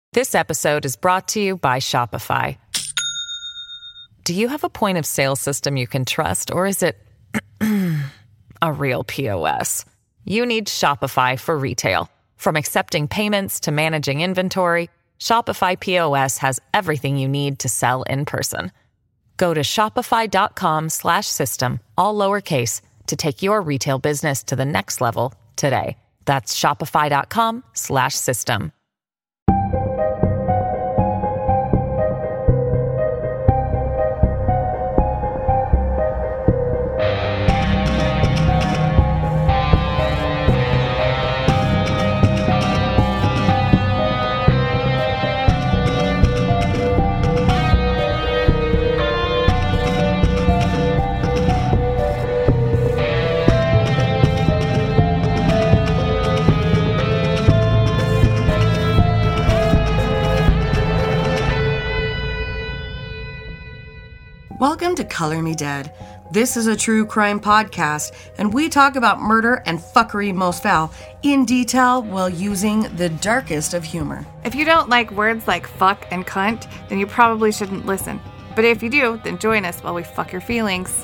This episode is brought to you by Shopify. Do you have a point of sale system you can trust, or is it a real POS? You need Shopify for retail. From accepting payments to managing inventory, Shopify POS has everything you need to sell in person. Go to shopify.com/system, all lowercase, to take your retail business to the next level today. That's shopify.com/system. Welcome to Color Me Dead. This is a true crime podcast, and we talk about murder and fuckery most foul in detail while using the darkest of humor. If you don't like words like fuck and cunt, then you probably shouldn't listen. But if you do, then join us while we fuck your feelings.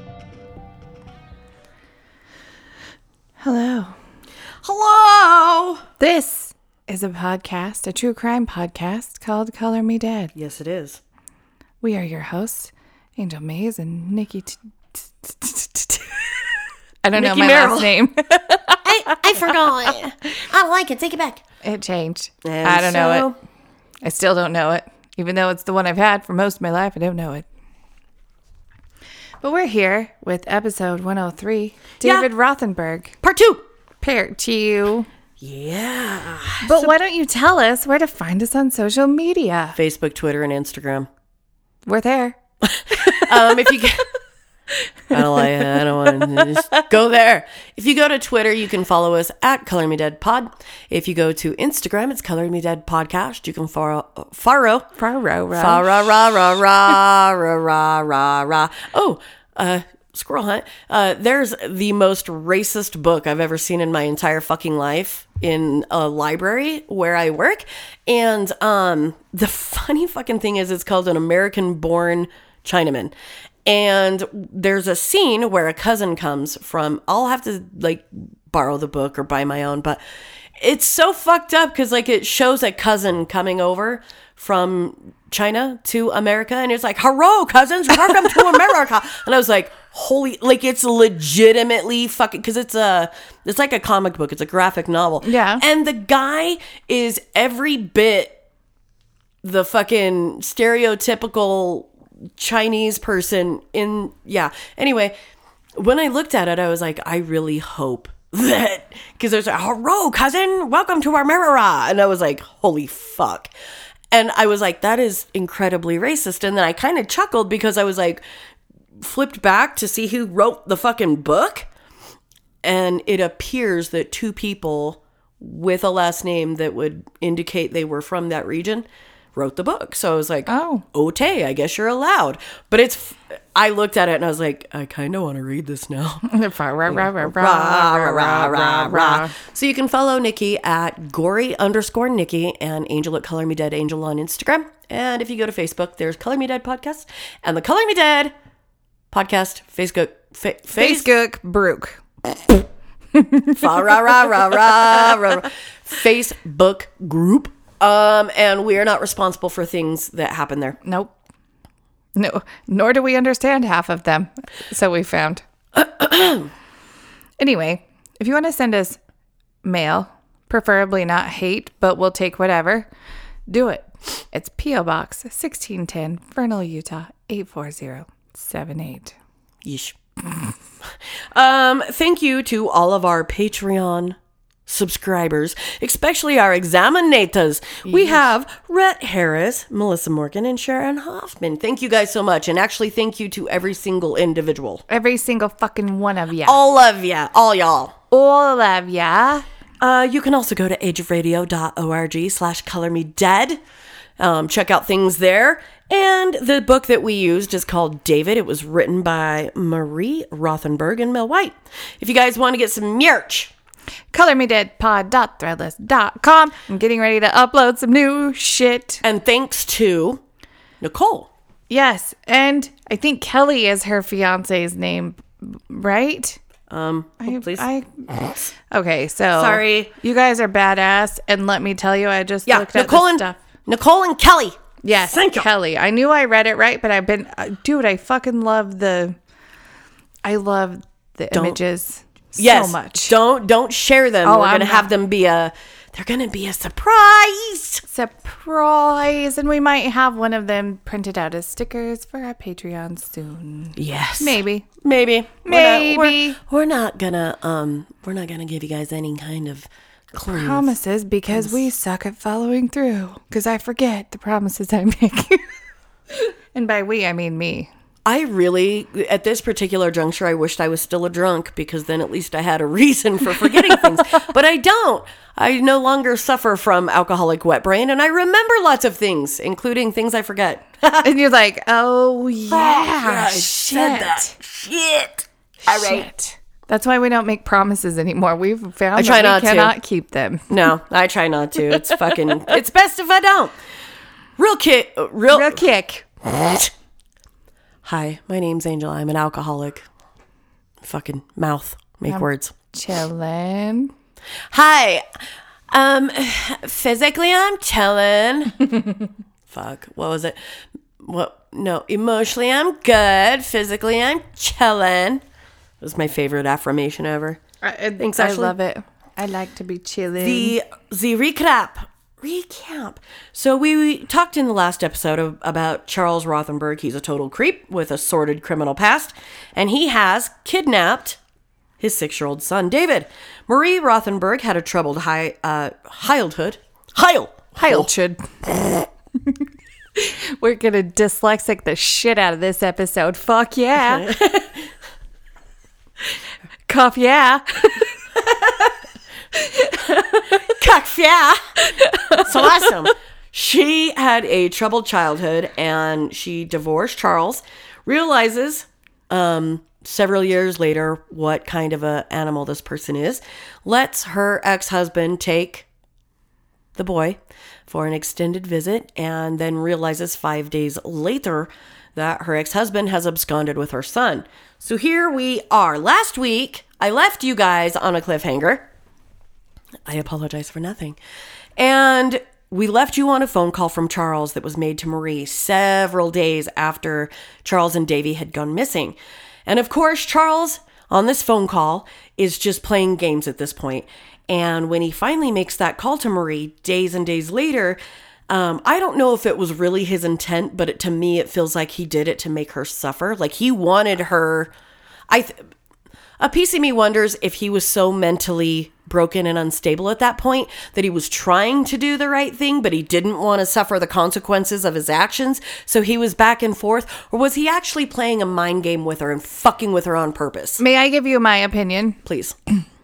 Hello. Hello! This is a podcast, a true crime podcast called Color Me Dead. Yes, it is. We are your hosts, Angel Mays and Nikki. I don't know my last name. I forgot. I like it. Take it back. It changed. And I don't know it. I still don't know it. Even though it's the one I've had for most of my life, I don't know it. But we're here with episode 103, David Rothenberg. Part 2. Part 2. Yeah. But why don't you tell us where to find us on social media? Facebook, Twitter, and Instagram. We're there. If you get... I don't want to just go there. If you go to Twitter, you can follow us at Color Me Dead Pod. If you go to Instagram, it's Color Me Dead Podcast. You can follow Squirrel Hunt. There's the most racist book I've ever seen in my entire fucking life in a library where I work. And the funny fucking thing is it's called An American-Born Chinaman. And there's a scene where a cousin comes from, I'll have to like borrow the book or buy my own, but it's so fucked up because like it shows a cousin coming over from China to America, and it's like, hello cousins, welcome to America. And I was like, holy, like it's legitimately fucking, because it's like a comic book, it's a graphic novel. Yeah. And the guy is every bit the fucking stereotypical Chinese person in, yeah. Anyway, when I looked at it, I was like, I really hope that, because there's a hello cousin, welcome to America. And I was like, holy fuck. And I was like, that is incredibly racist. And then I kind of chuckled because I was like, flipped back to see who wrote the fucking book. And it appears that two people with a last name that would indicate they were from that region wrote the book. So I was like, oh, okay, I guess you're allowed. But I looked at it and I was like, I kind of want to read this now. So you can follow Nikki at gory_Nikki and Angel at Color Me Dead Angel on Instagram. And if you go to Facebook, there's Color Me Dead Podcast and the Color Me Dead Podcast Facebook Brook. Facebook group. And we are not responsible for things that happen there. Nope. No, nor do we understand half of them. So we found. Anyway, if you want to send us mail, preferably not hate, but we'll take whatever, do it. It's P.O. Box 1610, Vernal, Utah, 84078. Yeesh. Thank you to all of our Patreon subscribers, especially our examinators. We have Rhett Harris, Melissa Morgan, and Sharon Hoffman. Thank you guys so much. And actually, thank you to every single individual. Every single fucking one of ya. All of ya. All y'all. All of ya. You can also go to ageofradio.org/colormedead. Check out things there. And the book that we used is called David. It was written by Marie Rothenberg and Mel White. If you guys want to get some merch, colormedeadpod.threadless.com. I'm getting ready to upload some new shit. And thanks to Nicole. Yes, and I think Kelly is her fiance's name, right? Please. Okay, so Sorry. you guys are badass, and let me tell you, I just looked at Nicole this and stuff. Nicole and Kelly. Yes, Thank you. Kelly. I knew I read it right, but I've been, dude. I fucking love the. I love the images so much. Don't share them. Oh, We're I'm gonna have not. them be they're gonna be a surprise. Surprise, and we might have one of them printed out as stickers for our Patreon soon. Yes. Maybe. Maybe. Maybe. We're not gonna give you guys any kind of clues. Promises, because we suck at following through. Because I forget the promises I make. And by we, I mean me. I really, at this particular juncture, I wished I was still a drunk, because then at least I had a reason for forgetting things. But I don't. I no longer suffer from alcoholic wet brain, and I remember lots of things, including things I forget. And you're like, oh, yeah. I shit. said that. Shit. All right. Shit. That's why we don't make promises anymore. We've found I try that not we to. cannot keep them. No, I try not to. It's fucking, it's best if I don't. Real kick. Real kick. Hi, my name's Angel. I'm an alcoholic. Fucking mouth. Make words. Chillin'. Hi. Physically I'm chillin'. Fuck. What was it? What? No. Emotionally I'm good. Physically I'm chillin'. It was my favorite affirmation ever. Thanks, I Ashley. love it. I like to be chilling. The recap. So we talked in the last episode about Charles Rothenberg. He's a total creep with a sordid criminal past, and he has kidnapped his 6-year-old son, David. Marie Rothenberg had a troubled childhood. Childhood. We're gonna dyslexic the shit out of this episode. Fuck yeah. Cough yeah. Cuck, yeah. So awesome. She had a troubled childhood, and she divorced Charles. Realizes several years later what kind of a animal this person is. Lets her ex-husband take the boy for an extended visit, and then realizes 5 days later that her ex-husband has absconded with her son. So here we are. Last week, I left you guys on a cliffhanger. I apologize for nothing. And we left you on a phone call from Charles that was made to Marie several days after Charles and Davy had gone missing. And of course, Charles, on this phone call, is just playing games at this point. And when he finally makes that call to Marie days and days later, I don't know if it was really his intent, but to me, it feels like he did it to make her suffer. Like he wanted her. A piece of me wonders if he was so mentally broken and unstable at that point that he was trying to do the right thing, but he didn't want to suffer the consequences of his actions. So he was back and forth. Or was he actually playing a mind game with her and fucking with her on purpose? May I give you my opinion? Please.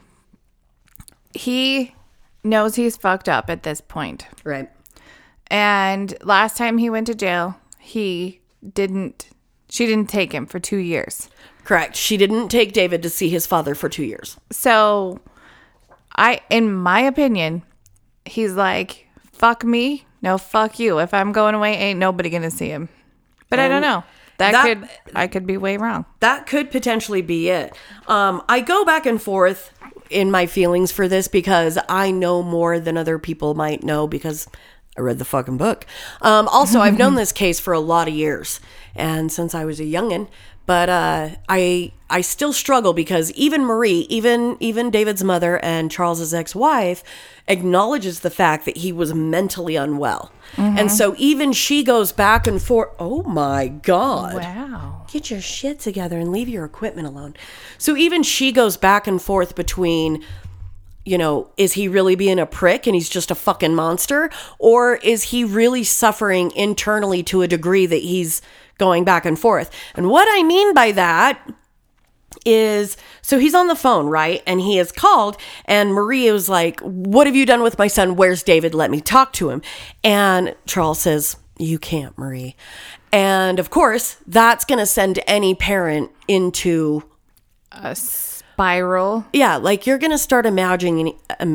He knows he's fucked up at this point. Right. And last time he went to jail, she didn't take him for 2 years. Correct. She didn't take David to see his father for 2 years. So in my opinion, he's like, fuck me. No, fuck you. If I'm going away, ain't nobody going to see him. But I don't know. I could be way wrong. That could potentially be it. I go back and forth in my feelings for this because I know more than other people might know because I read the fucking book. Also, I've known this case for a lot of years, and since I was a youngin', but I still struggle because even Marie, even David's mother and Charles's ex-wife acknowledges the fact that he was mentally unwell. And so even she goes back and forth. Oh my God. Wow. Get your shit together and leave your equipment alone. So even she goes back and forth between, you know, is he really being a prick and he's just a fucking monster? Or is he really suffering internally to a degree that he's going back and forth? And what I mean by that is, so he's on the phone, right? And he is called, and Maria was like, what have you done with my son? Where's David? Let me talk to him. And Charles says, you can't, Marie. And of course, that's going to send any parent into A spiral. Yeah, like you're going to start imagining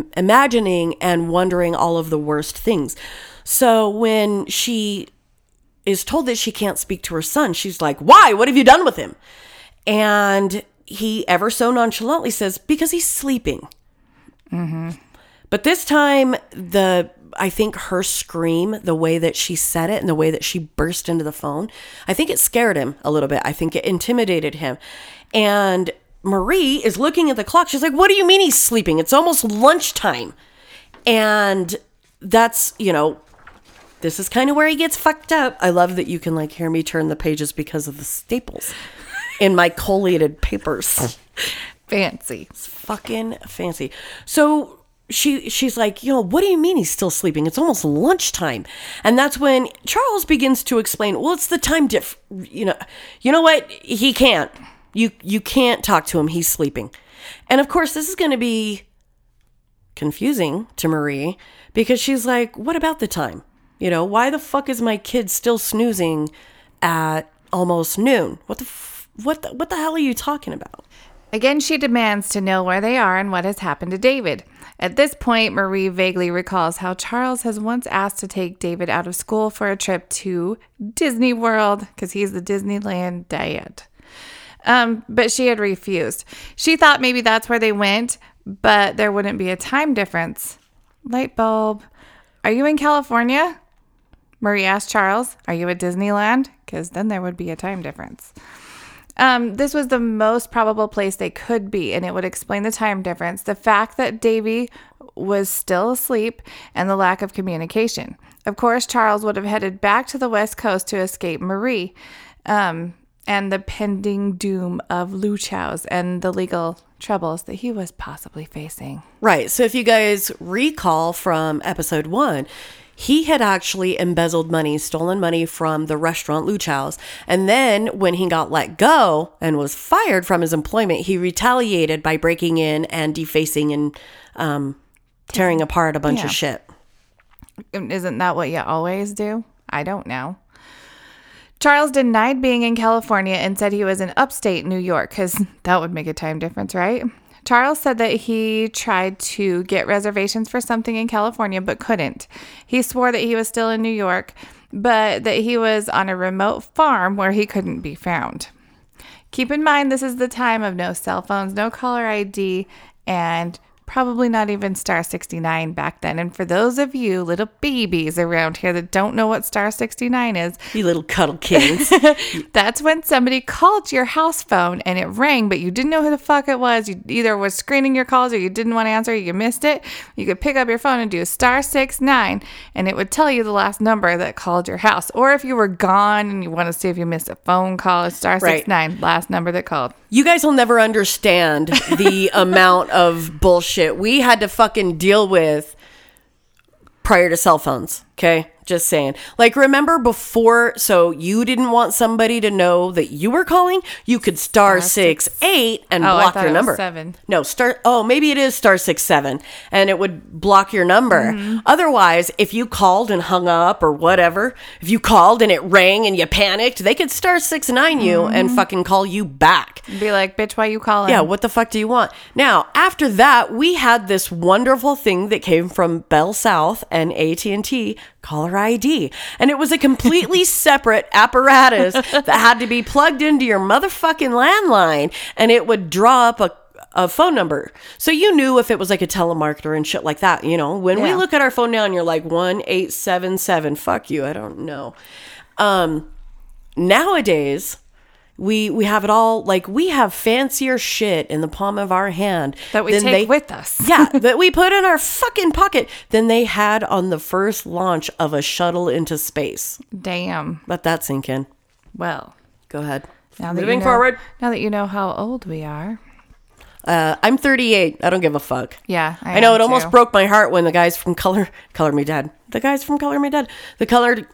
and wondering all of the worst things. So when she is told that she can't speak to her son, she's like, why? What have you done with him? And he ever so nonchalantly says, because he's sleeping. Mm-hmm. But this time, I think her scream, the way that she said it and the way that she burst into the phone, I think it scared him a little bit. I think it intimidated him. And Marie is looking at the clock. She's like, what do you mean he's sleeping? It's almost lunchtime. And that's, this is kind of where he gets fucked up. I love that you can like hear me turn the pages because of the staples in my collated papers. Fancy. It's fucking fancy. So she's like, what do you mean he's still sleeping? It's almost lunchtime. And that's when Charles begins to explain, well, it's the time you know what? He can't. You can't talk to him. He's sleeping. And of course, this is going to be confusing to Marie because she's like, what about the time? Why the fuck is my kid still snoozing at almost noon? What the hell are you talking about? Again, she demands to know where they are and what has happened to David. At this point, Marie vaguely recalls how Charles has once asked to take David out of school for a trip to Disney World because he's the Disneyland dad. But she had refused. She thought maybe that's where they went, but there wouldn't be a time difference. Light bulb. Are you in California? Marie asked Charles. Are you at Disneyland? Because then there would be a time difference. This was the most probable place they could be, and it would explain the time difference, the fact that Davy was still asleep, and the lack of communication. Of course, Charles would have headed back to the West Coast to escape Marie, and the pending doom of Lou Chow's and the legal troubles that he was possibly facing. Right. So if you guys recall from episode 1, he had actually embezzled money, stolen money from the restaurant Lou Chow's. And then when he got let go and was fired from his employment, he retaliated by breaking in and defacing and tearing apart a bunch of shit. Isn't that what you always do? I don't know. Charles denied being in California and said he was in upstate New York because that would make a time difference, right? Charles said that he tried to get reservations for something in California but couldn't. He swore that he was still in New York, but that he was on a remote farm where he couldn't be found. Keep in mind, this is the time of no cell phones, no caller ID, and probably not even Star 69 back then. And for those of you little babies around here that don't know what Star 69 is, you little cuddle kids, that's when somebody called your house phone and it rang, but you didn't know who the fuck it was. You either was screening your calls or you didn't want to answer, you missed it. You could pick up your phone and do Star 69 and it would tell you the last number that called your house. Or if you were gone and you want to see if you missed a phone call, it's Star 69, last number that called. You guys will never understand the amount of bullshit we had to fucking deal with prior to cell phones. Okay. Just saying. Like, remember before, so you didn't want somebody to know that you were calling? You could star 6-8 and block your number. It was 7. No, maybe it is star 6-7 and it would block your number. Mm-hmm. Otherwise, if you called and hung up or whatever, if you called and it rang and you panicked, they could star 6-9 you and fucking call you back. Be like, bitch, why you calling? Yeah, what the fuck do you want? Now, after that, we had this wonderful thing that came from Bell South and AT&T, caller ID. And it was a completely separate apparatus that had to be plugged into your motherfucking landline and it would draw up a phone number. So you knew if it was like a telemarketer and shit like that, When we look at our phone now and you're like 1877, fuck you, I don't know. Nowadays, we have it all, like we have fancier shit in the palm of our hand that we take with us. Yeah, that we put in our fucking pocket than they had on the first launch of a shuttle into space. Damn. Let that sink in. Well, go ahead. Moving forward. Now that you know how old we are. I'm 38. I don't give a fuck. Yeah, I know it almost broke my heart when the guys from Color Me Dead. The guys from Color Me Dead. The colored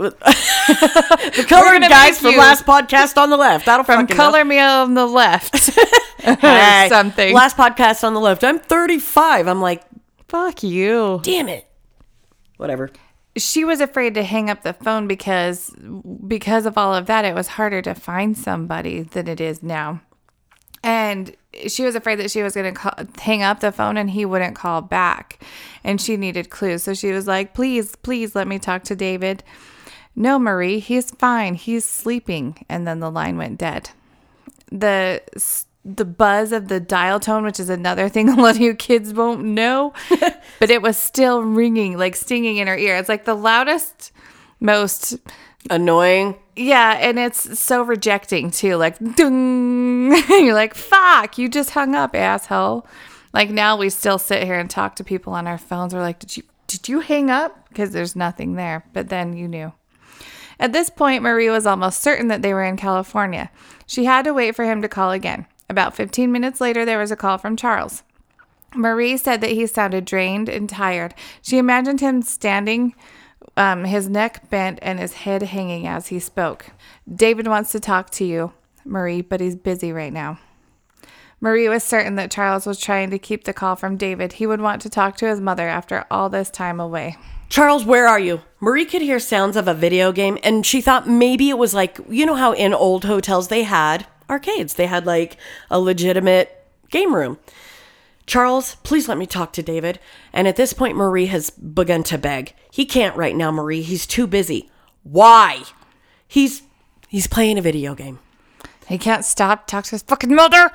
guys from last podcast on the left. From Color Me on the left. Hey, something. Last podcast on the left. I'm 35. I'm like, fuck you. Damn it. Whatever. She was afraid to hang up the phone because of all of that, it was harder to find somebody than it is now. And she was afraid that she was going to hang up the phone and he wouldn't call back. And she needed clues. So she was like, please, please let me talk to David. No, Marie, he's fine. He's sleeping. And then the line went dead. The buzz of the dial tone, which is another thing a lot of you kids won't know, but it was still ringing, like stinging in her ear. It's like the loudest, most annoying. Yeah, and it's so rejecting too. Like, dung. You're like, fuck, you just hung up, asshole. Like now we still sit here and talk to people on our phones. We're like, did you hang up? Because there's nothing there. But then you knew. At this point, Marie was almost certain that they were in California. She had to wait for him to call again. About 15 minutes later, there was a call from Charles. Marie said that he sounded drained and tired. She imagined him standing, his neck bent and his head hanging as he spoke. David wants to talk to you, Marie, but he's busy right now. Marie was certain that Charles was trying to keep the call from David. He would want to talk to his mother after all this time away. Charles, where are you? Marie could hear sounds of a video game, and she thought maybe it was like, you know how in old hotels they had arcades. They had like a legitimate game room. Charles, please let me talk to David. And at this point, Marie has begun to beg. He can't right now, Marie. He's too busy. Why? He's playing a video game. He can't stop. Talk to his fucking mother.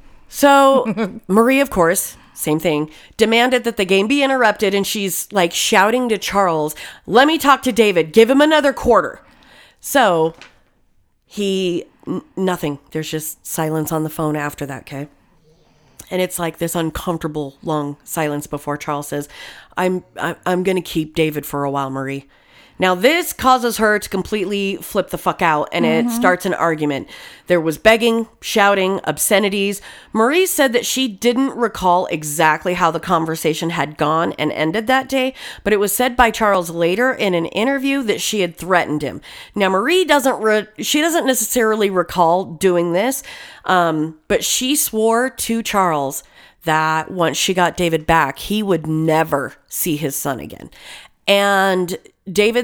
So Marie, of course, same thing, demanded that the game be interrupted. And she's like shouting to Charles, let me talk to David. Give him another quarter. So nothing. There's just silence on the phone after that, okay? And it's like this uncomfortable long silence before Charles says, I'm going to keep David for a while, Marie. Now, this causes her to completely flip the fuck out, and it starts an argument. There was begging, shouting, obscenities. Marie said that she didn't recall exactly how the conversation had gone and ended that day, but it was said by Charles later in an interview that she had threatened him. Now, Marie doesn't necessarily recall doing this, but she swore to Charles that once she got David back, he would never see his son again. And David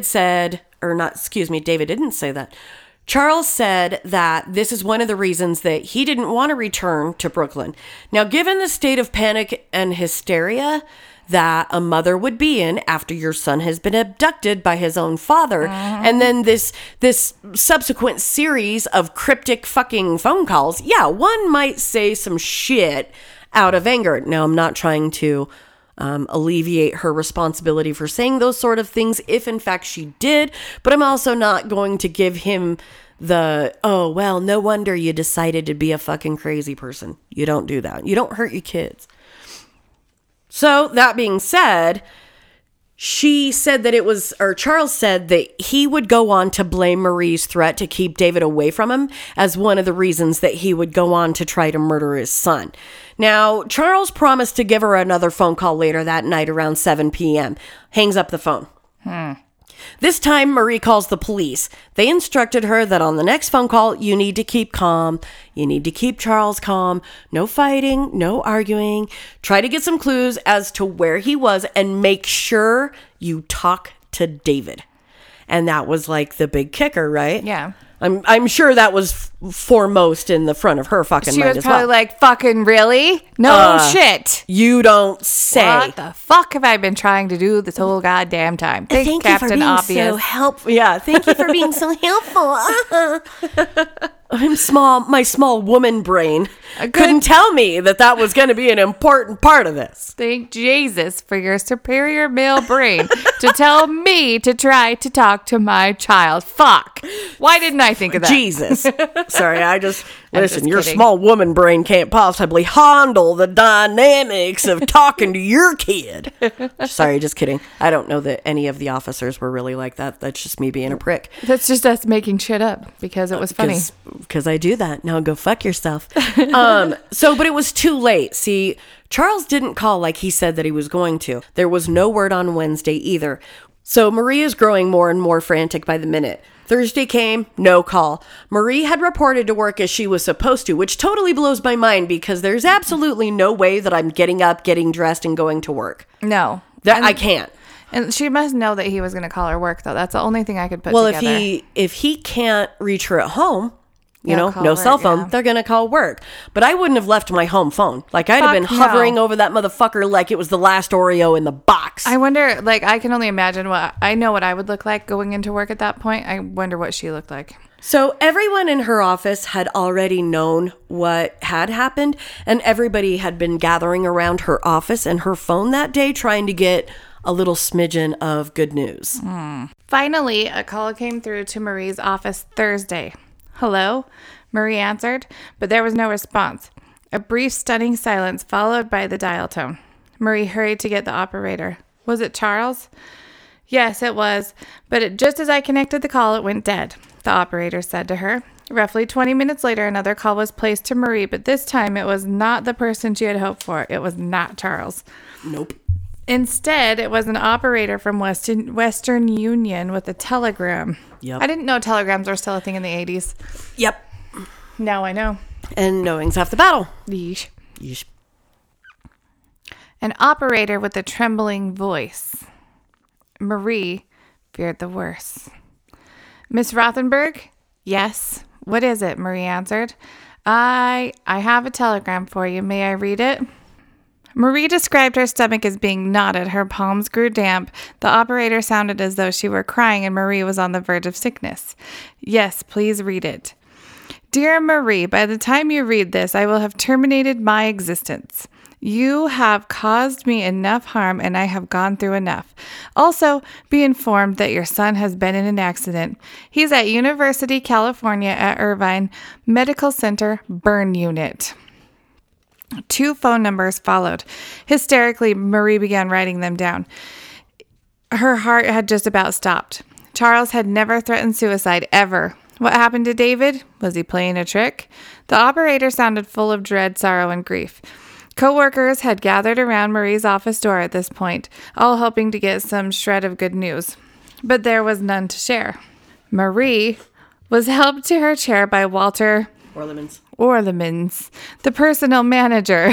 didn't say that. Charles said that this is one of the reasons that he didn't want to return to Brooklyn. Now, given the state of panic and hysteria that a mother would be in after your son has been abducted by his own father, and then this subsequent series of cryptic fucking phone calls, yeah, one might say some shit out of anger. Now, I'm not trying to alleviate her responsibility for saying those sort of things if in fact she did, but I'm also not going to give him the, oh, well, no wonder you decided to be a fucking crazy person. You don't do that. You don't hurt your kids. So that being said, Charles said that he would go on to blame Marie's threat to keep David away from him as one of the reasons that he would go on to try to murder his son. Now, Charles promised to give her another phone call later that night around 7 p.m. Hangs up the phone. This time, Marie calls the police. They instructed her that on the next phone call, you need to keep calm. You need to keep Charles calm. No fighting, no arguing. Try to get some clues as to where he was and make sure you talk to David. And that was like the big kicker, right? Yeah. I'm sure that was foremost in the front of her fucking She mind was as probably well. like, fucking really? No shit. You don't say. What the fuck have I been trying to do this whole goddamn time? Thank Thank Captain you for being Obvious. so helpful. Yeah, thank you. For being so helpful. My small woman brain couldn't tell me that was going to be an important part of this. Thank Jesus for your superior male brain to tell me to try to talk to my child. Fuck. Why didn't I think of that? Jesus. Sorry, listen, your kidding. small woman brain can't possibly handle the dynamics of talking to your kid. Sorry, just kidding. I don't know that any of the officers were really like that. That's just me being a prick. That's just us making shit up because it was funny. Because I do that. Now go fuck yourself. But it was too late. See, Charles didn't call like he said that he was going to. There was no word on Wednesday either. So Marie is growing more and more frantic by the minute. Thursday came, no call. Marie had reported to work as she was supposed to, which totally blows my mind because there's absolutely no way that I'm getting up, getting dressed, and going to work. No. I can't. And she must know that he was going to call her work, though. That's the only thing I could put Well, together. if he can't reach her at home, You know, call no work, cell phone. yeah. They're going to call work. But I wouldn't have left my home phone. Like, I'd have been Fuck no. hovering over that motherfucker like it was the last Oreo in the box. I wonder, like, I can only imagine I know what I would look like going into work at that point. I wonder what she looked like. So everyone in her office had already known what had happened, and everybody had been gathering around her office and her phone that day trying to get a little smidgen of good news. Finally, a call came through to Marie's office Thursday. Hello? Marie answered, but there was no response. A brief, stunning silence followed by the dial tone. Marie hurried to get the operator. Was it Charles? Yes, it was, but just as I connected the call, it went dead, the operator said to her. Roughly 20 minutes later, another call was placed to Marie, but this time it was not the person she had hoped for. It was not Charles. Nope. Instead, it was an operator from Western Union with a telegram. Yep. I didn't know telegrams were still a thing in the 80s. Yep. Now I know. And knowing's half the battle. Yeesh. Yeesh. An operator with a trembling voice. Marie feared the worst. Miss Rothenberg? Yes. What is it? Marie answered. I have a telegram for you. May I read it? Marie described her stomach as being knotted. Her palms grew damp. The operator sounded as though she were crying and Marie was on the verge of sickness. Yes, please read it. Dear Marie, by the time you read this, I will have terminated my existence. You have caused me enough harm and I have gone through enough. Also, be informed that your son has been in an accident. He's at University, California at Irvine Medical Center Burn Unit. 2 phone numbers followed. Hysterically, Marie began writing them down. Her heart had just about stopped. Charles had never threatened suicide, ever. What happened to David? Was he playing a trick? The operator sounded full of dread, sorrow, and grief. Co-workers had gathered around Marie's office door at this point, all hoping to get some shred of good news. But there was none to share. Marie was helped to her chair by Walter Orlemans, the personal manager.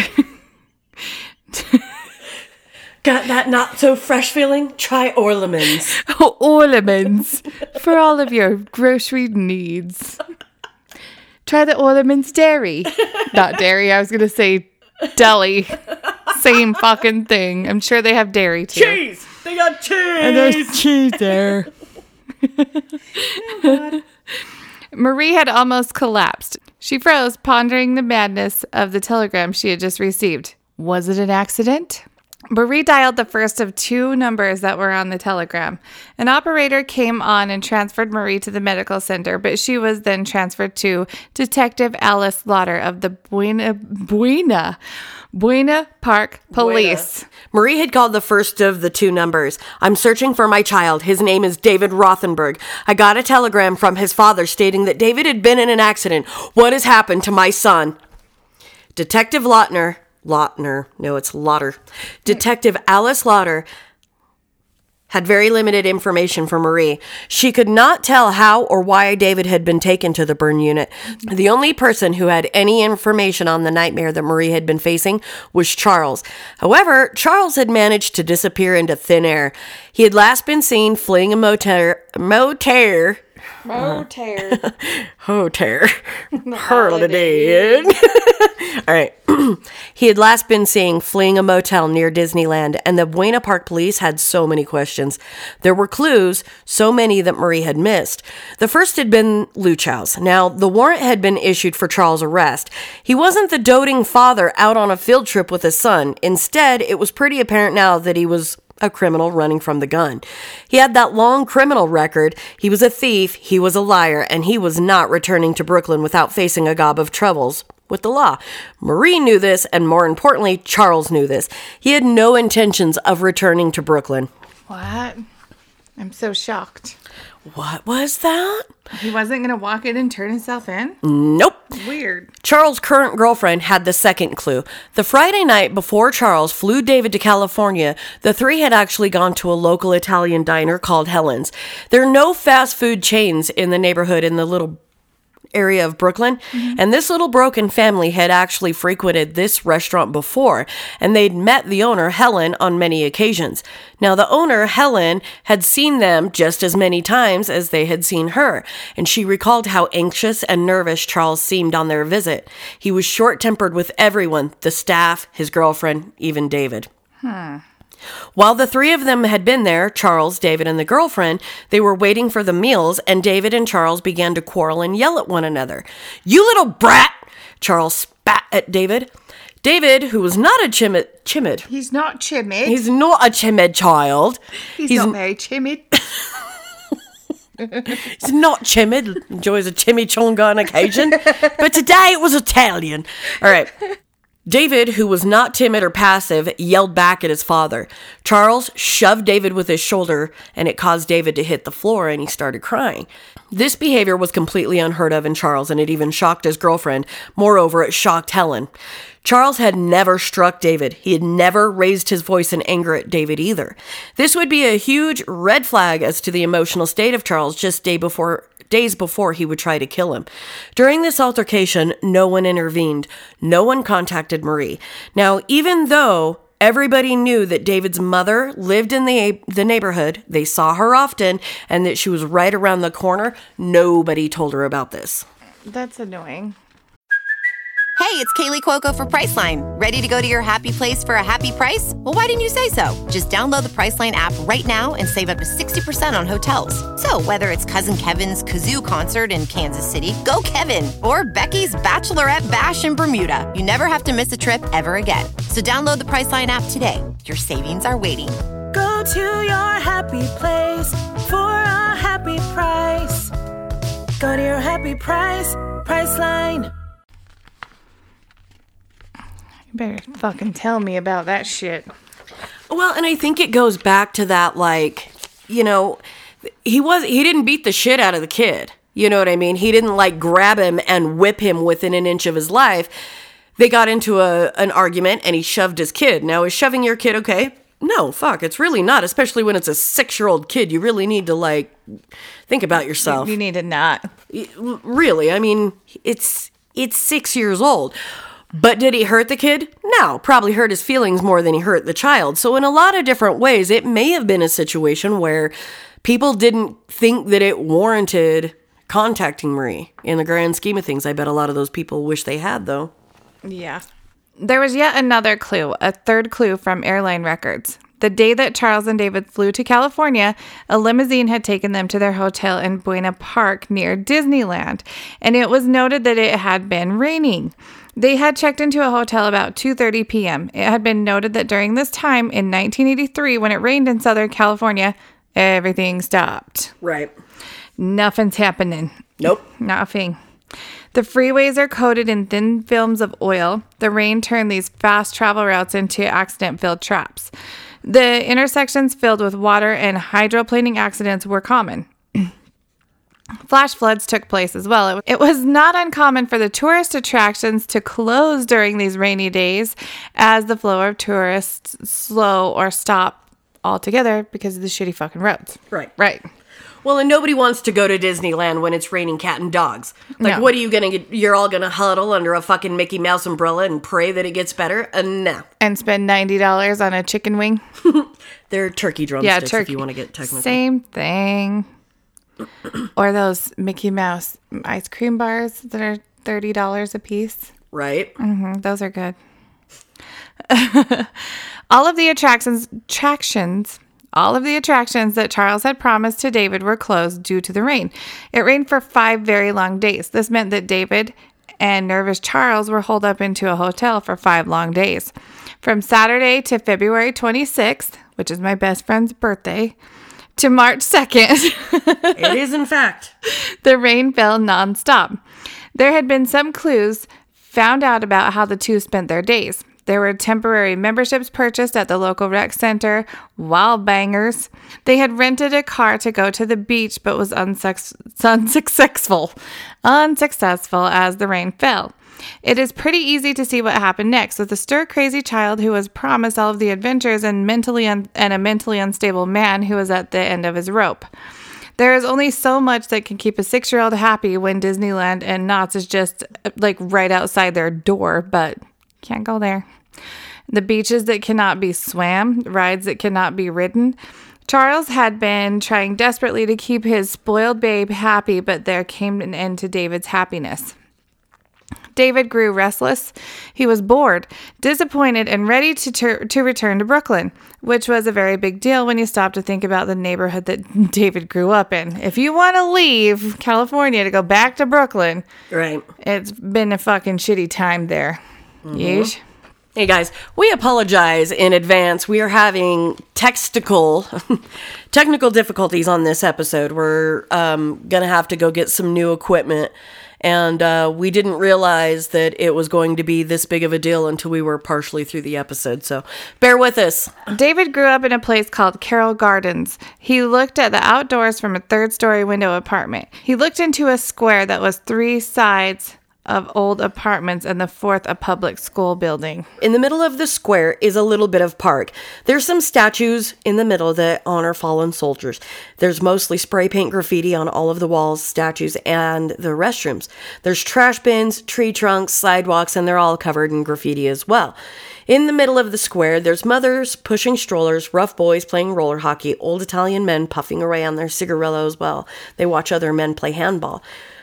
Got that not so fresh feeling? Try Orlemans. Orlemans for all of your grocery needs. Try the Orlemans dairy. Not dairy, I was going to say deli. Same fucking thing. I'm sure they have dairy too. Cheese! They got cheese! And there's cheese there. Marie had almost collapsed. She froze, pondering the madness of the telegram she had just received. Was it an accident? Marie dialed the first of 2 numbers that were on the telegram. An operator came on and transferred Marie to the medical center, but she was then transferred to Detective Alice Lauder of the Buena Park Police. Marie had called the first of the 2 numbers. I'm searching for my child. His name is David Rothenberg. I got a telegram from his father stating that David had been in an accident. What has happened to my son? Detective Lauder. Detective Alice Lauder had very limited information for Marie. She could not tell how or why David had been taken to the burn unit. The only person who had any information on the nightmare that Marie had been facing was Charles. However, Charles had managed to disappear into thin air. He had last been seen fleeing a motel. Holiday. All right. He had last been seen fleeing a motel near Disneyland, and the Buena Park police had so many questions. There were clues, so many that Marie had missed. The first had been Luchow's. Now, the warrant had been issued for Charles' arrest. He wasn't the doting father out on a field trip with his son. Instead, it was pretty apparent now that he was a criminal running from the gun. He had that long criminal record. He was a thief, he was a liar, and he was not returning to Brooklyn without facing a gob of troubles with the law. Marie knew this, and more importantly, Charles knew this. He had no intentions of returning to Brooklyn. What? I'm so shocked. What was that? He wasn't going to walk in and turn himself in? Nope. Weird. Charles' current girlfriend had the second clue. The Friday night before Charles flew David to California, the 3 had actually gone to a local Italian diner called Helen's. There are no fast food chains in the neighborhood in the little area of Brooklyn. And this little broken family had actually frequented this restaurant before, and they'd met the owner, Helen, on many occasions. Now, the owner, Helen, had seen them just as many times as they had seen her, and she recalled how anxious and nervous Charles seemed on their visit. He was short-tempered with everyone, the staff, his girlfriend, even David. While the three of them had been there, Charles, David, and the girlfriend, they were waiting for the meals, and David and Charles began to quarrel and yell at one another. "You little brat!" Charles spat at David. David, who was not a timid... He's not timid. He's not a timid child. He's not very timid. He's not timid. Enjoys a chimichanga on occasion. But today it was Italian. All right. David, who was not timid or passive, yelled back at his father. Charles shoved David with his shoulder, and it caused David to hit the floor, and he started crying. This behavior was completely unheard of in Charles, and it even shocked his girlfriend. Moreover, it shocked Helen. Charles had never struck David. He had never raised his voice in anger at David either. This would be a huge red flag as to the emotional state of Charles just days before he would try to kill him. During this altercation, no one intervened. No one contacted Marie. Now, even though everybody knew that David's mother lived in the neighborhood, they saw her often, and that she was right around the corner, nobody told her about this. That's annoying. Hey, it's Kaylee Cuoco for Priceline. Ready to go to your happy place for a happy price? Well, why didn't you say so? Just download the Priceline app right now and save up to 60% on hotels. So whether it's Cousin Kevin's Kazoo Concert in Kansas City, go Kevin, or Becky's Bachelorette Bash in Bermuda, you never have to miss a trip ever again. So download the Priceline app today. Your savings are waiting. Go to your happy place for a happy price. Go to your happy price, Priceline. You better fucking tell me about that shit. Well, and I think it goes back to that, like, you know, he didn't beat the shit out of the kid. You know what I mean? He didn't, like, grab him and whip him within an inch of his life. They got into an argument, and he shoved his kid. Now, is shoving your kid okay? No, fuck, it's really not, especially when it's a 6-year-old kid. You really need to, like, think about yourself. You need to not. Really, I mean, it's 6 years old. But did he hurt the kid? No, probably hurt his feelings more than he hurt the child. So in a lot of different ways, it may have been a situation where people didn't think that it warranted contacting Marie. In the grand scheme of things, I bet a lot of those people wish they had, though. Yeah. There was yet another clue, a third clue from airline records. The day that Charles and David flew to California, a limousine had taken them to their hotel in Buena Park near Disneyland, and it was noted that it had been raining. They had checked into a hotel about 2:30 p.m. It had been noted that during this time in 1983, when it rained in Southern California, everything stopped. Right. Nothing's happening. Nope. Nothing. The freeways are coated in thin films of oil. The rain turned these fast travel routes into accident-filled traps. The intersections filled with water and hydroplaning accidents were common. Flash floods took place as well. It was not uncommon for the tourist attractions to close during these rainy days as the flow of tourists slow or stop altogether because of the shitty fucking roads. Right. Well, and nobody wants to go to Disneyland when it's raining cat and dogs. Like, No. what are you going to get? You're all going to huddle under a fucking Mickey Mouse umbrella and pray that it gets better? No. And spend $90 on a chicken wing. They're turkey drumsticks if you want to get technical. Same thing. Or those Mickey Mouse ice cream bars that are $30 a piece. Right? Those are good. All of the attractions that Charles had promised to David were closed due to the rain. It rained for 5 very long days. This meant that David and nervous Charles were holed up into a hotel for 5 long days. From Saturday to February 26th, which is my best friend's birthday, to March 2nd. It is, in fact. The rain fell nonstop. There had been some clues found out about how the two spent their days. There were temporary memberships purchased at the local rec center, Wild Bangers. They had rented a car to go to the beach, but was unsuccessful as the rain fell. It is pretty easy to see what happened next with a stir-crazy child who was promised all of the adventures and a mentally unstable man who was at the end of his rope. There is only so much that can keep a 6-year-old happy when Disneyland and Knott's is just like right outside their door, but can't go there. The beaches that cannot be swam, rides that cannot be ridden. Charles had been trying desperately to keep his spoiled babe happy, but there came an end to David's happiness. David grew restless. He was bored, disappointed, and ready to return to Brooklyn, which was a very big deal when you stop to think about the neighborhood that David grew up in. If you want to leave California to go back to Brooklyn, Right. it's been a fucking shitty time there. Yeesh. Hey guys, we apologize in advance. We are having technical difficulties on this episode. We're gonna have to go get some new equipment, and we didn't realize that it was going to be this big of a deal until we were partially through the episode. So bear with us. David grew up in a place called Carroll Gardens. He looked at the outdoors from a 3rd-story window apartment. He looked into a square that was 3 sides of old apartments and the 4th a public school building. In the middle of the square is a little bit of park. There's some statues in the middle that honor fallen soldiers. There's mostly spray paint graffiti on all of the walls, statues, and the restrooms. There's trash bins, tree trunks, sidewalks, and they're all covered in graffiti as well. In the middle of the square, there's mothers pushing strollers, rough boys playing roller hockey, old Italian men puffing away on their cigarillos while they watch other men play handball.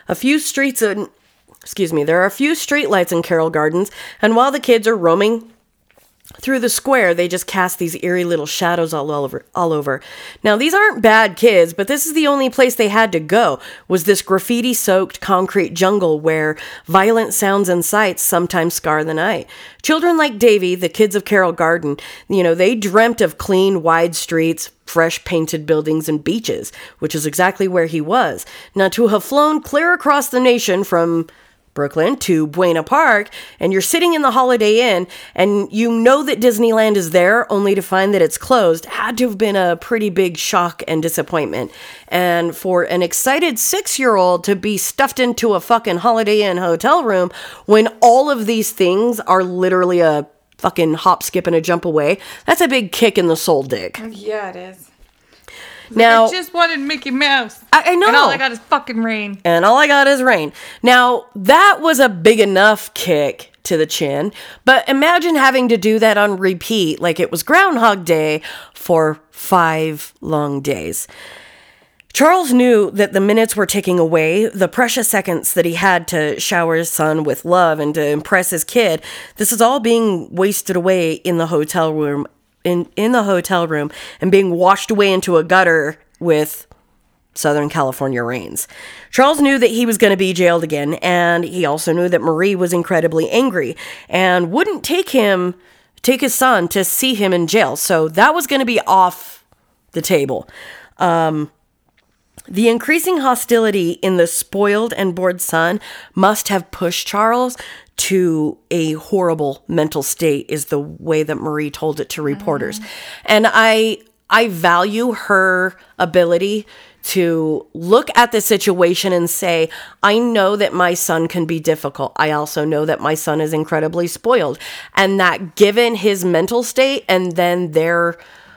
There are a few streetlights in Carroll Gardens, and while the kids are roaming through the square, they just cast these eerie little shadows all over. Now, these aren't bad kids, but this is the only place they had to go, was this graffiti-soaked concrete jungle where violent sounds and sights sometimes scar the night. Children like Davy, the kids of Carroll Garden, they dreamt of clean, wide streets, fresh painted buildings, and beaches, which is exactly where he was. Now, to have flown clear across the nation from Brooklyn to Buena Park, and you're sitting in the Holiday Inn, and you know that Disneyland is there, only to find that it's closed, had to have been a pretty big shock and disappointment. And for an excited 6-year-old to be stuffed into a fucking Holiday Inn hotel room when all of these things are literally a fucking hop, skip, and a jump away, that's a big kick in the soul, Dick. Yeah, it is. Now, I just wanted Mickey Mouse. I know. And all I got is fucking rain. And all I got is rain. Now, that was a big enough kick to the chin, but imagine having to do that on repeat like it was Groundhog Day for 5 long days. Charles knew that the minutes were ticking away, the precious seconds that he had to shower his son with love and to impress his kid. This is all being wasted away in the hotel room. In the hotel room and being washed away into a gutter with Southern California rains. Charles knew that he was going to be jailed again, and he also knew that Marie was incredibly angry and wouldn't take his son to see him in jail. So that was going to be off the table. The increasing hostility in the spoiled and bored son must have pushed Charles to a horrible mental state, is the way that Marie told it to reporters. And I value her ability to look at the situation and say, I know that my son can be difficult. I also know that my son is incredibly spoiled. And that given his mental state and then their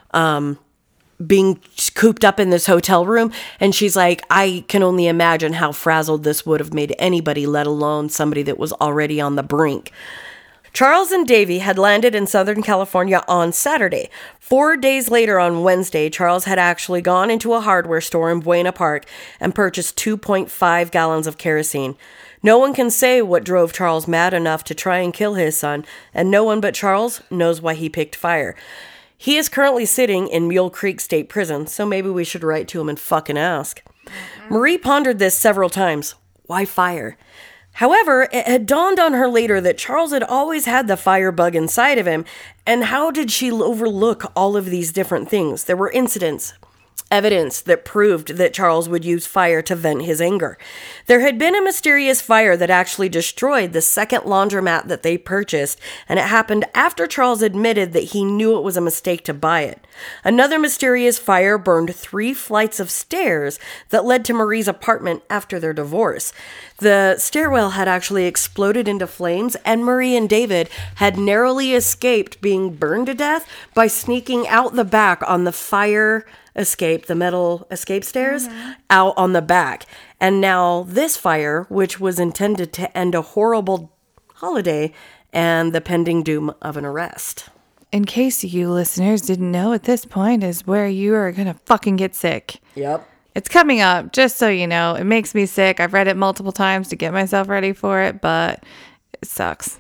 being cooped up in this hotel room, and she's like, I can only imagine how frazzled this would have made anybody, let alone somebody that was already on the brink. Charles and Davy had landed in Southern California on Saturday. 4 days later, on Wednesday, Charles had actually gone into a hardware store in Buena Park and purchased 2.5 gallons of kerosene. No one can say what drove Charles mad enough to try and kill his son, and no one but Charles knows why he picked fire. He is currently sitting in Mule Creek State Prison, so maybe we should write to him and fucking ask. Marie pondered this several times. Why fire? However, it had dawned on her later that Charles had always had the fire bug inside of him, and how did she overlook all of these different things? There were evidence that proved that Charles would use fire to vent his anger. There had been a mysterious fire that actually destroyed the second laundromat that they purchased, and it happened after Charles admitted that he knew it was a mistake to buy it. Another mysterious fire burned 3 flights of stairs that led to Marie's apartment after their divorce. The stairwell had actually exploded into flames, and Marie and David had narrowly escaped being burned to death by sneaking out the back on the fire escape, the metal escape stairs, out on the back. And now this fire, which was intended to end a horrible holiday and the pending doom of an arrest. In case you listeners didn't know, at this point is where you are going to fucking get sick. Yep. It's coming up, just so you know. It makes me sick. I've read it multiple times to get myself ready for it, but it sucks.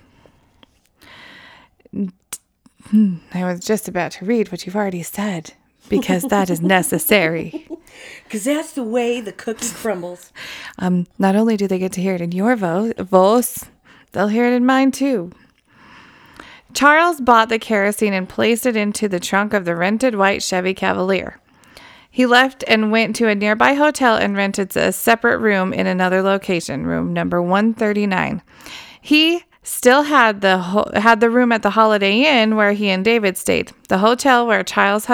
I was just about to read what you've already said, because that is necessary. Because that's the way the cookie crumbles. Not only do they get to hear it in your voice, they'll hear it in mine too. Charles bought the kerosene and placed it into the trunk of the rented white Chevy Cavalier. He left and went to a nearby hotel and rented a separate room in another location, room number 139. He still had the room at the Holiday Inn where he and David stayed. The hotel where Charles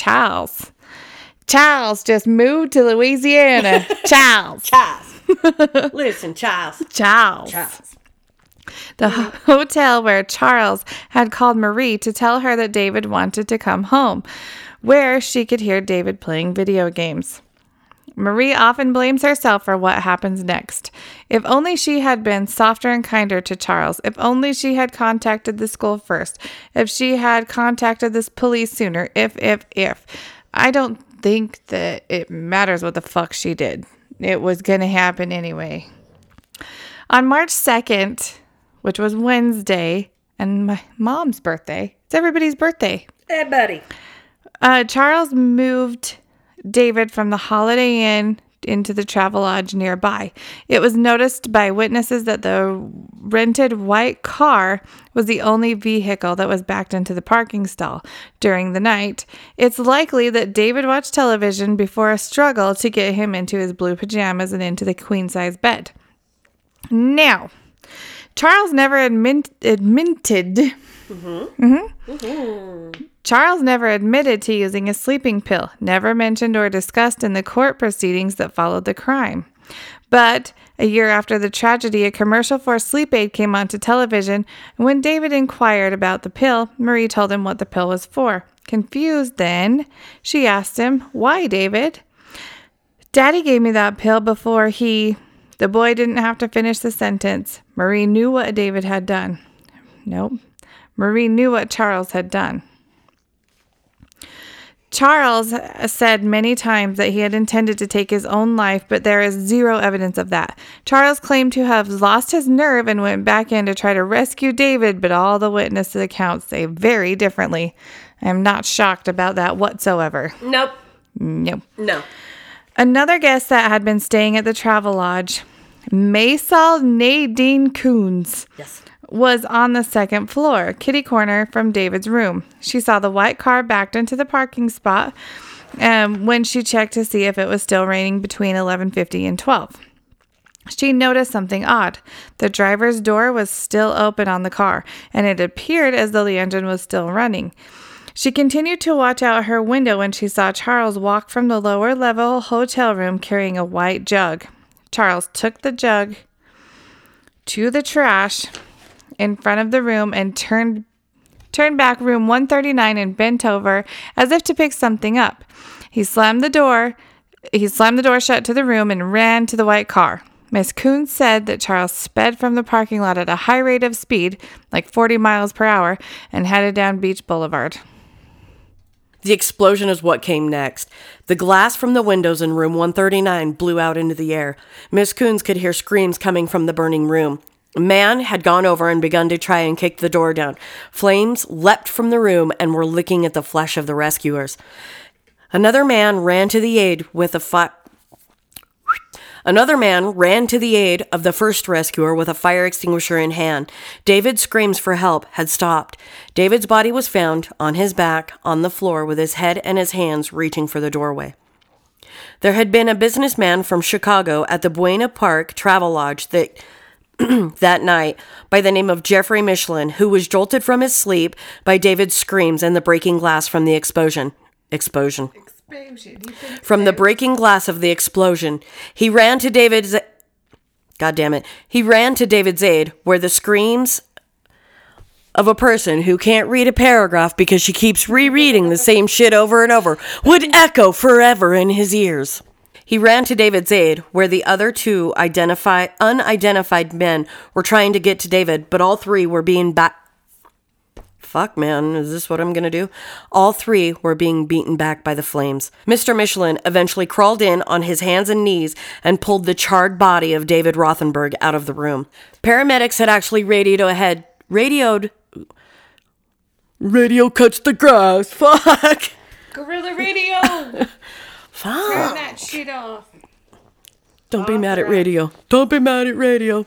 just moved to Louisiana. Charles. Listen, Charles. The hotel where Charles had called Marie to tell her that David wanted to come home, where she could hear David playing video games. Marie often blames herself for what happens next. If only she had been softer and kinder to Charles. If only she had contacted the school first. If she had contacted the police sooner. If. I don't think that it matters what the fuck she did. It was going to happen anyway. On March 2nd, which was Wednesday, and my mom's birthday. It's everybody's birthday. Hey, buddy. Charles moved David from the Holiday Inn into the Travelodge nearby. It was noticed by witnesses that the rented white car was the only vehicle that was backed into the parking stall during the night. It's likely that David watched television before a struggle to get him into his blue pajamas and into the queen-size bed. Now, Charles never Charles never admitted to using a sleeping pill, never mentioned or discussed in the court proceedings that followed the crime. But a year after the tragedy, a commercial for sleep aid came onto television, and when David inquired about the pill, Marie told him what the pill was for. Confused then, she asked him, "Why, David?" "Daddy gave me that pill before he..." The boy didn't have to finish the sentence. Marie knew what David had done. Nope. Marie knew what Charles had done. Charles said many times that he had intended to take his own life, but there is zero evidence of that. Charles claimed to have lost his nerve and went back in to try to rescue David, but all the witness accounts say very differently. I am not shocked about that whatsoever. Nope. No. Another guest that had been staying at the Travelodge, Maisel Nadine Coons. Yes. Was on the second floor, kitty corner from David's room. She saw the white car backed into the parking spot when she checked to see if it was still raining between 11:50 and 12. She noticed something odd. The driver's door was still open on the car, and it appeared as though the engine was still running. She continued to watch out her window when she saw Charles walk from the lower level hotel room carrying a white jug. Charles took the jug to the trash in front of the room and turned back room 139 and bent over as if to pick something up. He slammed the door shut to the room and ran to the white car. Miss Coons said that Charles sped from the parking lot at a high rate of speed, like 40 miles per hour, and headed down Beach Boulevard. The explosion is what came next. The glass from the windows in room 139 blew out into the air. Miss Coons could hear screams coming from the burning room. A man had gone over and begun to try and kick the door down. Flames leapt from the room and were licking at the flesh of the rescuers. Another man ran to the aid of the first rescuer with a fire extinguisher in hand. David's screams for help had stopped. David's body was found on his back on the floor with his head and his hands reaching for the doorway. There had been a businessman from Chicago at the Buena Park Travelodge that night by the name of Jeffrey Michelin, who was jolted from his sleep by David's screams and the breaking glass from the explosion. From the breaking glass of the explosion, he ran to David's aid, where the screams of a person who can't read a paragraph because she keeps rereading the same shit over and over would echo forever in his ears. He ran to David's aid, where the other two unidentified men were trying to get to David, but all three were being Fuck, man, is this what I'm gonna do? All three were being beaten back by the flames. Mr. Michelin eventually crawled in on his hands and knees and pulled the charred body of David Rothenberg out of the room. Paramedics had actually radioed. Radio cuts the grass. Fuck. Guerrilla radio. Fuck. Turn that shit off. Don't be mad at radio. Don't be mad at radio.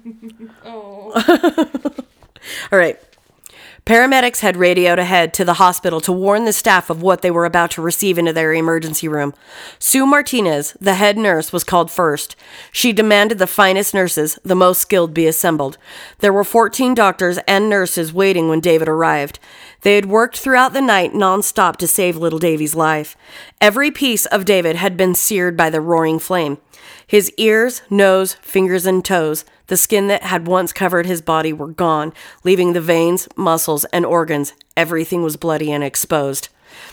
Oh. All right. Paramedics had radioed ahead to the hospital to warn the staff of what they were about to receive into their emergency room. Sue Martinez, the head nurse, was called first. She demanded the finest nurses, the most skilled, be assembled. There were 14 doctors and nurses waiting when David arrived. They had worked throughout the night nonstop to save little Davy's life. Every piece of David had been seared by the roaring flame. His ears, nose, fingers, and toes, the skin that had once covered his body, were gone, leaving the veins, muscles, and organs. Everything was bloody and exposed.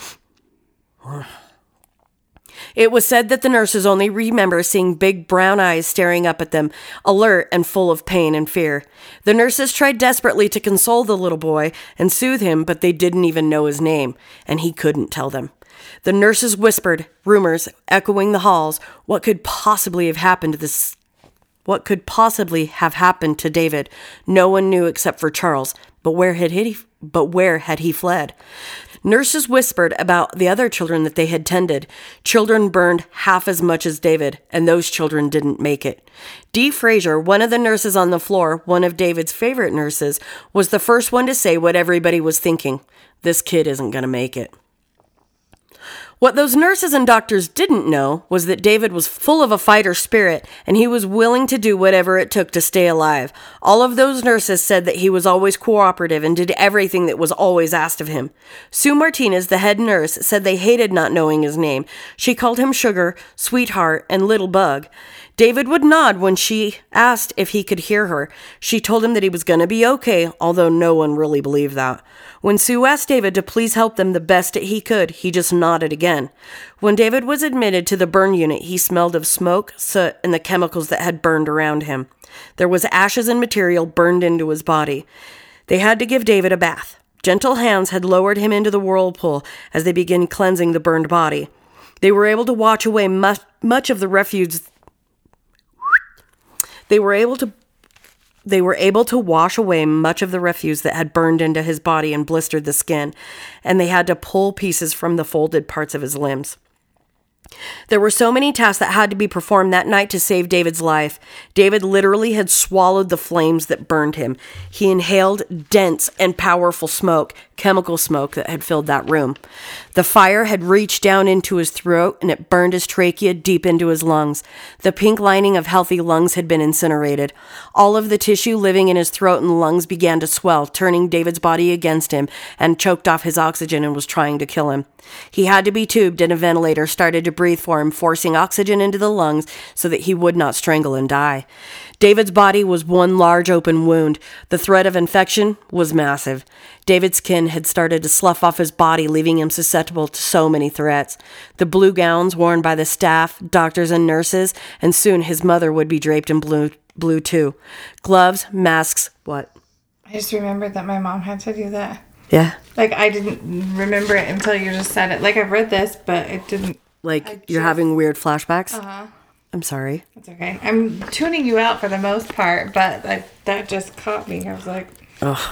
It was said that the nurses only remember seeing big brown eyes staring up at them, alert and full of pain and fear. The nurses tried desperately to console the little boy and soothe him, but they didn't even know his name, and he couldn't tell them. The nurses whispered, rumors echoing the halls. What could possibly have happened to David? No one knew except for Charles. But where had he fled? Nurses whispered about the other children that they had tended. Children burned half as much as David, and those children didn't make it. Dee Frazier, one of the nurses on the floor, one of David's favorite nurses, was the first one to say what everybody was thinking. This kid isn't going to make it. What those nurses and doctors didn't know was that David was full of a fighter spirit, and he was willing to do whatever it took to stay alive. All of those nurses said that he was always cooperative and did everything that was always asked of him. Sue Martinez, the head nurse, said they hated not knowing his name. She called him Sugar, Sweetheart, and Little Bug. David would nod when she asked if he could hear her. She told him that he was going to be okay, although no one really believed that. When Sue asked David to please help them the best that he could, he just nodded again. When David was admitted to the burn unit, he smelled of smoke, soot, and the chemicals that had burned around him. There was ashes and material burned into his body. They had to give David a bath. Gentle hands had lowered him into the whirlpool as they began cleansing the burned body. They were able to wash away much of the refuse. They were able to wash away much of the refuse that had burned into his body and blistered the skin, and they had to pull pieces from the folded parts of his limbs. There were so many tasks that had to be performed that night to save David's life. David literally had swallowed the flames that burned him. He inhaled dense and powerful smoke, chemical smoke that had filled that room. The fire had reached down into his throat and it burned his trachea deep into his lungs. The pink lining of healthy lungs had been incinerated. All of the tissue living in his throat and lungs began to swell, turning David's body against him, and choked off his oxygen and was trying to kill him. He had to be tubed, and a ventilator started to breathe for him, forcing oxygen into the lungs so that he would not strangle and die. David's body was one large open wound. The threat of infection was massive. David's skin had started to slough off his body, leaving him susceptible to so many threats. The blue gowns worn by the staff, doctors, and nurses, and soon his mother would be draped in blue too. Gloves, masks, what? I just remembered that my mom had to do that. Yeah. Like, I didn't remember it until you just said it. Like, I've read this, but it didn't. Like, you're having weird flashbacks? Uh-huh. I'm sorry. It's okay. I'm tuning you out for the most part, but that just caught me. I was like... Ugh.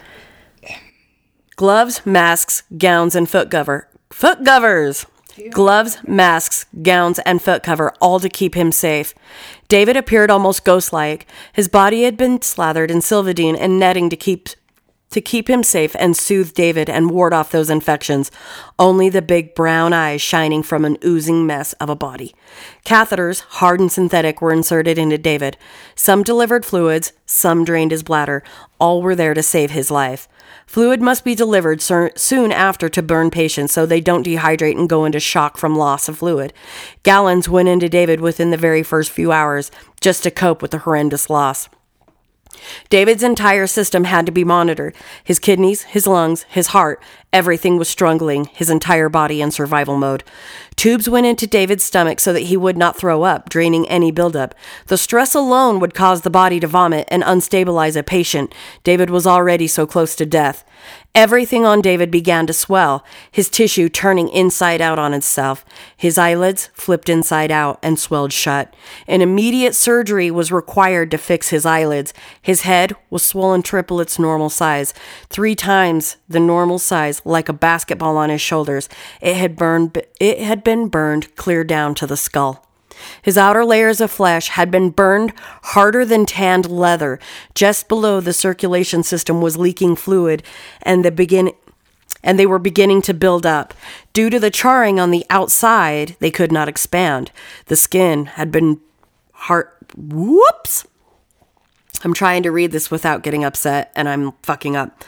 Gloves, masks, gowns, and foot covers. Gloves, masks, gowns, and foot cover, all to keep him safe. David appeared almost ghost-like. His body had been slathered in Silvadene and netting to keep him safe and soothe David and ward off those infections. Only the big brown eyes shining from an oozing mess of a body. Catheters, hard and synthetic, were inserted into David. Some delivered fluids, some drained his bladder. All were there to save his life. Fluid must be delivered soon after to burn patients so they don't dehydrate and go into shock from loss of fluid. Gallons went into David within the very first few hours just to cope with the horrendous loss. David's entire system had to be monitored. His kidneys, his lungs, his heart, everything was struggling, his entire body in survival mode. Tubes went into David's stomach so that he would not throw up, draining any buildup. The stress alone would cause the body to vomit and unstabilize a patient. David was already so close to death. Everything on David began to swell, his tissue turning inside out on itself. His eyelids flipped inside out and swelled shut. An immediate surgery was required to fix his eyelids. His head was swollen triple its normal size, 3 times the normal size, like a basketball on his shoulders. It had been burned clear down to the skull. His outer layers of flesh had been burned harder than tanned leather. Just below, the circulation system was leaking fluid, and they were beginning to build up. Due to the charring on the outside, they could not expand. The skin had been Whoops! I'm trying to read this without getting upset, and I'm fucking up.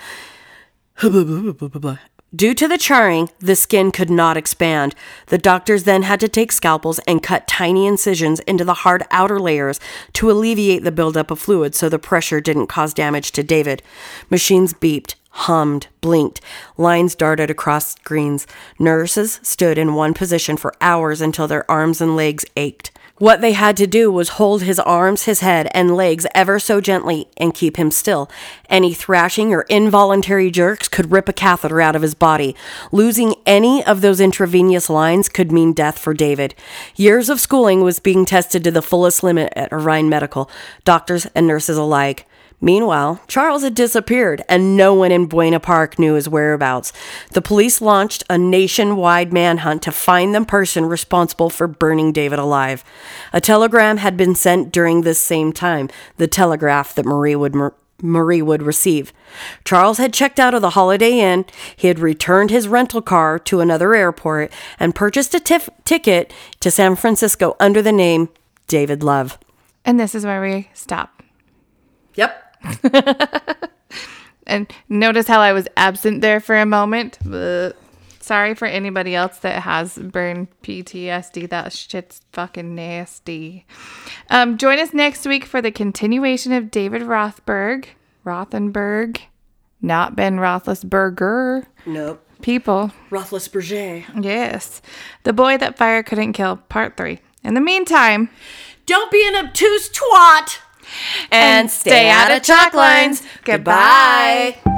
Due to the charring, the skin could not expand. The doctors then had to take scalpels and cut tiny incisions into the hard outer layers to alleviate the buildup of fluid so the pressure didn't cause damage to David. Machines beeped, hummed, blinked. Lines darted across screens. Nurses stood in one position for hours until their arms and legs ached. What they had to do was hold his arms, his head, and legs ever so gently and keep him still. Any thrashing or involuntary jerks could rip a catheter out of his body. Losing any of those intravenous lines could mean death for David. Years of schooling was being tested to the fullest limit at Orion Medical, doctors and nurses alike. Meanwhile, Charles had disappeared, and no one in Buena Park knew his whereabouts. The police launched a nationwide manhunt to find the person responsible for burning David alive. A telegram had been sent during this same time, the telegraph that Marie would receive. Charles had checked out of the Holiday Inn. He had returned his rental car to another airport and purchased a ticket to San Francisco under the name David Love. And this is where we stop. Yep. And notice how I was absent there for a moment. Sorry for anybody else that has burn PTSD. That shit's fucking nasty. Join us next week for the continuation of David Rothenberg, not Ben Roethlisberger. Nope. People. Roethlisberger. Yes. The Boy That Fire Couldn't Kill, Part 3. In the meantime, don't be an obtuse twat. And stay out of chalk lines. Goodbye.